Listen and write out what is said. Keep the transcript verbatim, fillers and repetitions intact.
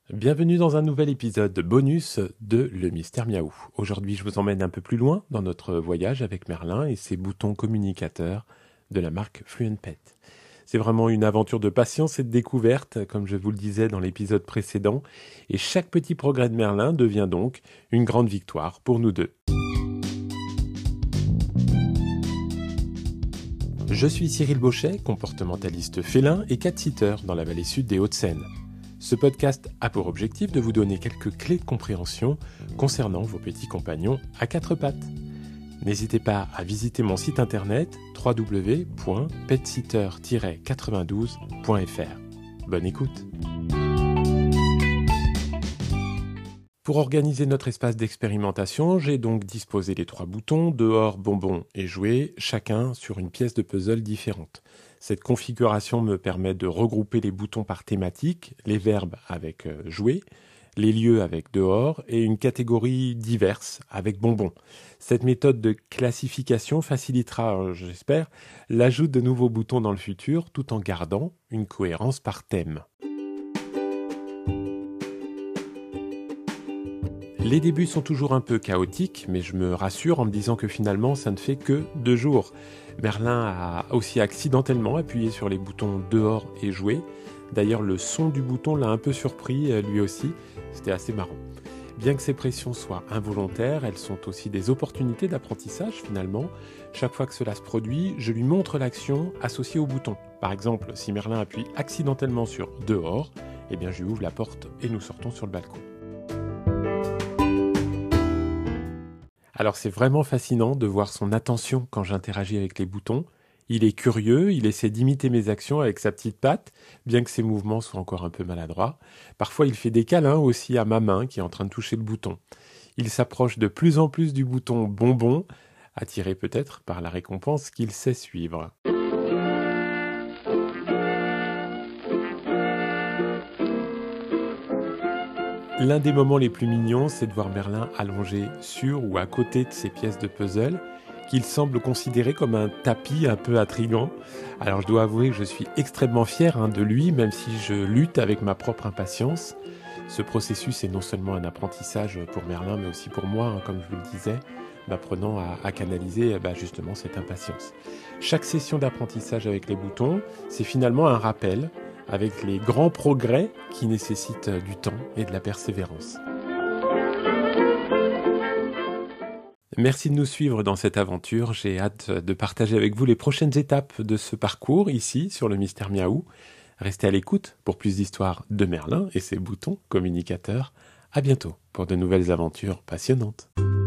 Bienvenue dans un nouvel épisode bonus de Le Mystère Miaou. Aujourd'hui, je vous emmène un peu plus loin dans notre voyage avec Merlin et ses boutons communicateurs de la marque Fluent Pet. C'est vraiment une aventure de patience et de découverte, comme je vous le disais dans l'épisode précédent, et chaque petit progrès de Merlin devient donc une grande victoire pour nous deux. Je suis Cyril Bauchet, comportementaliste félin et cat-sitter dans la vallée sud des Hauts-de-Seine. Ce podcast a pour objectif de vous donner quelques clés de compréhension concernant vos petits compagnons à quatre pattes. N'hésitez pas à visiter mon site internet w w w point pet sitter tiret quatre-vingt-douze point f r. Bonne écoute. Pour organiser notre espace d'expérimentation, j'ai donc disposé les trois boutons dehors, bonbons et jouets, chacun sur une pièce de puzzle différente. Cette configuration me permet de regrouper les boutons par thématique, les verbes avec euh, jouets, les lieux avec dehors et une catégorie diverses avec bonbons. Cette méthode de classification facilitera, euh, j'espère, l'ajout de nouveaux boutons dans le futur tout en gardant une cohérence par thème. Les débuts sont toujours un peu chaotiques, mais je me rassure en me disant que finalement ça ne fait que deux jours. Merlin a aussi accidentellement appuyé sur les boutons dehors et jouer. D'ailleurs, le son du bouton l'a un peu surpris, lui aussi. C'était assez marrant. Bien que ces pressions soient involontaires, elles sont aussi des opportunités d'apprentissage finalement. Chaque fois que cela se produit, je lui montre l'action associée au bouton. Par exemple, si Merlin appuie accidentellement sur dehors, eh bien je lui ouvre la porte et nous sortons sur le balcon. Alors c'est vraiment fascinant de voir son attention quand j'interagis avec les boutons. Il est curieux, il essaie d'imiter mes actions avec sa petite patte, bien que ses mouvements soient encore un peu maladroits. Parfois il fait des câlins aussi à ma main qui est en train de toucher le bouton. Il s'approche de plus en plus du bouton bonbon, attiré peut-être par la récompense qu'il sait suivre. L'un des moments les plus mignons, c'est de voir Merlin allongé sur ou à côté de ses pièces de puzzle, qu'il semble considérer comme un tapis un peu intrigant. Alors je dois avouer que je suis extrêmement fier hein, de lui, même si je lutte avec ma propre impatience. Ce processus est non seulement un apprentissage pour Merlin, mais aussi pour moi, hein, comme je vous le disais, m'apprenant à, à canaliser bah, justement cette impatience. Chaque session d'apprentissage avec les boutons, c'est finalement un rappel avec les grands progrès qui nécessitent du temps et de la persévérance. Merci de nous suivre dans cette aventure. J'ai hâte de partager avec vous les prochaines étapes de ce parcours ici sur le Mystère Miaou. Restez à l'écoute pour plus d'histoires de Merlin et ses boutons communicateurs. À bientôt pour de nouvelles aventures passionnantes.